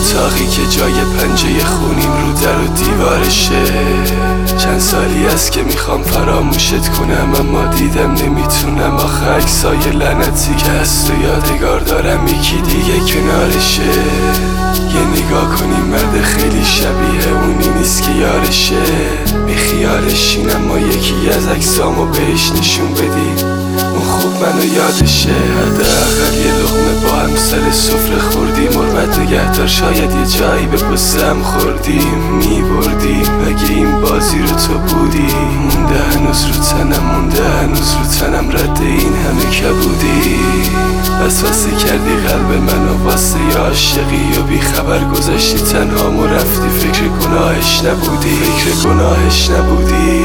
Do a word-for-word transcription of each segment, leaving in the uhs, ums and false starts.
اتاقی که جای پنجه خونیم رو در و دیوارشه. چند سالی است که میخوام فراموشت کنم، اما دیدم نمیتونم. آخه عکسای لعنتی که هست و یادگار دارم، یکی دیگه کنارشه. یه نگاه کنیم مرد خیلی شبیه اونی نیست که یارشه. بی خیالشین اما یکی از عکسامو بهش نشون بدی، اون خوب منو یادشه. حداقل یه لقمه با هم سر سفره خوردیم. حرمت نگهدار شاید یه جایی به پسم خوردیم. میبردیم اگه این بازی رو تو بودی. مونده هنوز رو تنم، مونده هنوز رو تنم رد این همه کبودی. وسوسه کردی قلب منو واسه ی عاشقی و بی خبر گذاشتی تنهام و رفتی. فکر گناهش نبودی، فکر گناهش نبودی.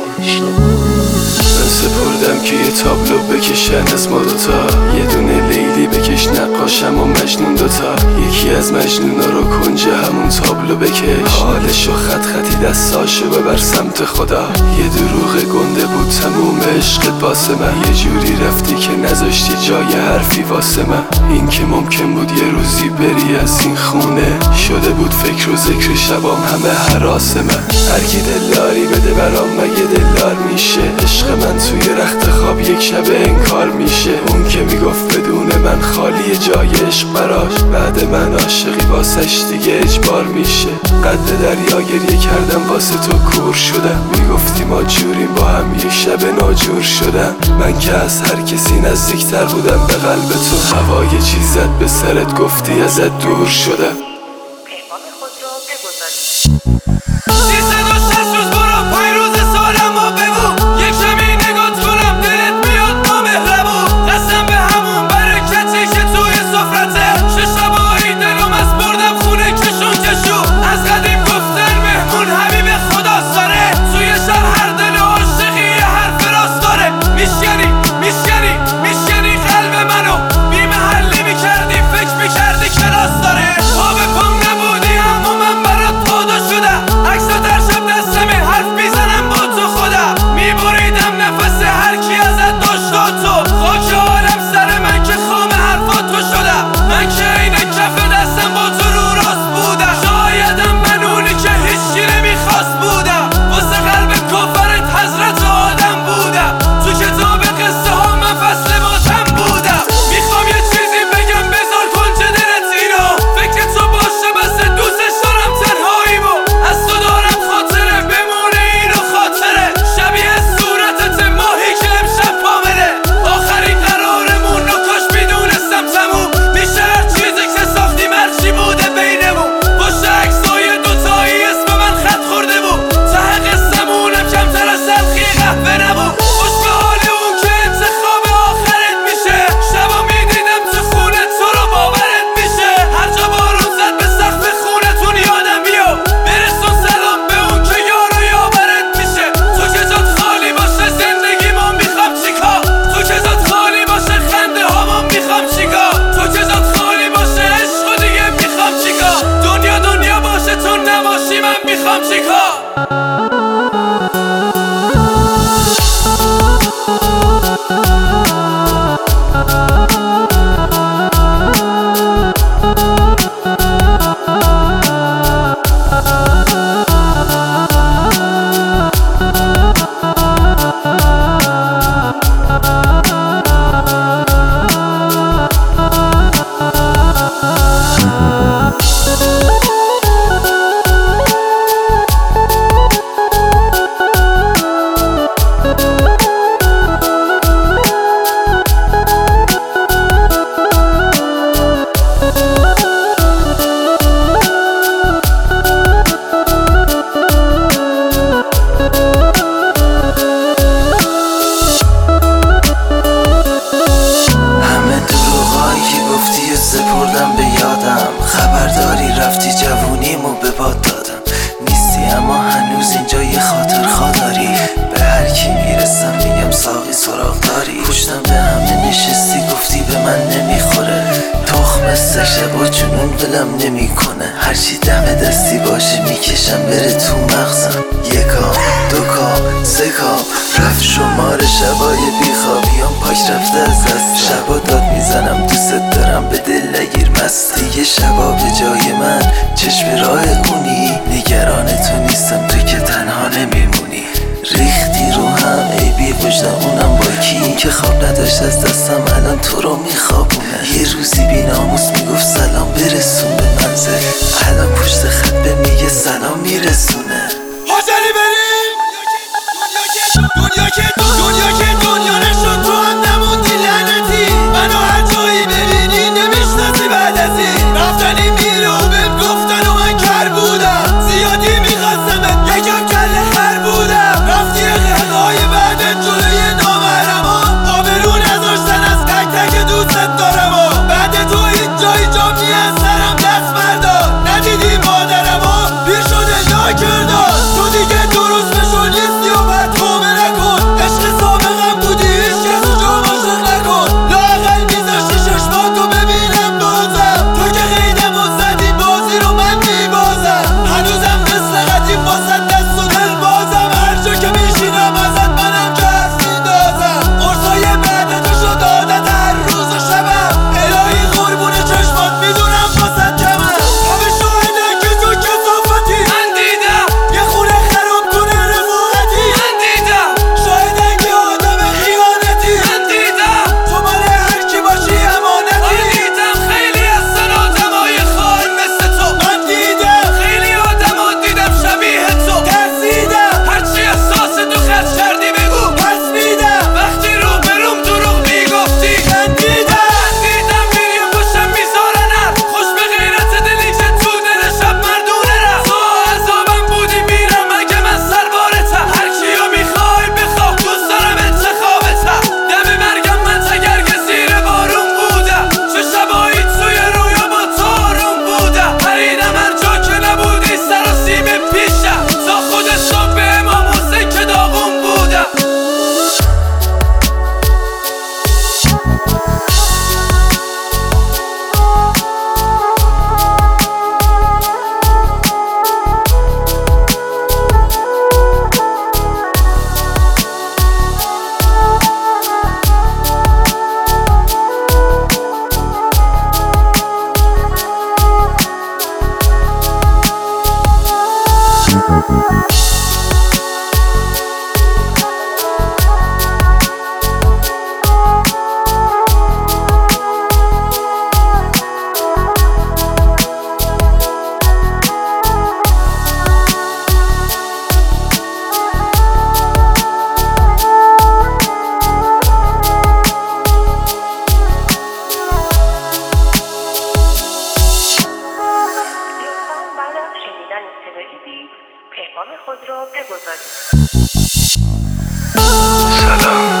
من سپردم که یه تابلو بکشن از ما دوتا، یه دونه لیلی بکش نقاشم و مجنون دوتا. یکی از مجنونا رو کنج همون تابلو بکش، حالشو خط خطی دستاشو ببر سمت خدا. یه دروغ گنده بود تموم عشقت واسه من، یه جوری رفتی که نذاشتی جای حرفی واسه من. این که ممکن بود یه روزی بری از این خونه، شده بود فکر و ذکر شبام همه هراس من. هرکی دلداری بده برام مگه دلدار میشه؟ عشق من توی رخت خواب یک شب انکار میشه. اون که میگفت بدون من خالی جای عشق براش، بعد من عاشقی واسش دیگه اجبار میشه. قد دریا گریه کردم واسه تو کور شدم، میگفتی ما جوریم با هم یک شب ناجور شدم. من که از هر کسی نزدیکتر بودم به قلب تو، هوای چیزت به سرت گفتی ازت دور شدم. سپردم به یادم، خبرداری رفتی جوونیمو به باد دادم. نیستی اما هنوز اینجا یه خاطر خاداری، به هر کی میرسم میگم ساقی سراغ داری. پشتم به همه نشستی گفتی به من نمیخوره، تخم سگ شبا جنون ولم نمیکنه. هرچی دم دستی باشه میکشم بره تو مغزم. یکا دوکا سکا رفت شمار شبای بیخوابیام پاک رفته از دست. شبا داد میزنم دوست دارم به دل نگیر مستی. یه شبا به جای من چشم راه اونی، نگران تو نیستم تو که تنها نمیمونی. ریختی رو هم ای بی وجدان اونم با کی، اون که خواب نداشت از دستم الان تو رو میخوابونه. یه روزی بی ناموس میگفت سلام برسون به منزل، الان پشت خط به میگه سلام میرسونه. حاضری بریم دنیا که دنیا که دنیا نشد تو هم نموندی لعنتی. منو هر جایی ببینی نمیشناسی بعد از این رفتنی میره و بهم گفتن و من کر بودم. زیادی میخواستمت یکم کله خر بودم. رفتی اقلقای بعدت جلوی نامحرمان، آبرو نذاشتن از تک تک دوستت دارم و بعد تو اینجا اینجا میان سرم دست بردار. ندیدی مادرم و پیر شده ناکردار. تو دیگه درست بشو نیستی و بعد تومه نکن. عشق سابقم بودی هیچ کس و جام عاشق نکن. لااقل میذاشتی چشماتو ببینم بازم. تو که غیدم و زدی بازی رو من میبازم. هنوزم مثل قدیم واسه دست و دل بازم. هر جا که میشینم ازت منم جست میندازم. قرصای بعد تو شد عادت هر روز و شبم. الهی قربون چشمات میدونم واسه کمم. همه شاهدن که تو کثافتی من دیدم. یه خونه خراب کنه رفاقتی من دیدم. شاهدن که آدم خیانتی من دیدم. تو مال هر کی باشی امانتی من دیدم. خیلی هستن آدمای خائن مثل تو من دیدم. خیلی آدما دیدم شبیه تو ترسیدم. هرچی احساس تو خرج کردی بگو پس میدم. وقتی رو بروم دروغ میگفتی من دیدم. من دیدم میریم پشتم میذارن خوش به غیرت دلی که تو دل شب مردونه رفت. تو عذابم بودی میرم مگه من سربارتم. هر کیو میخوای بخواه دوست دارم انتخابتم. دم مرگم من تگرگ زیر بارون بودم. چه شبایی توی رویا با تو آروم بودم. پریدم هر جا که نبودی سر و سیم پیشم. تا خود صبح به امام حسین که داغون بودم. بعد از شنیدن صدای بیپ پیغام خود را بگذارید. سلام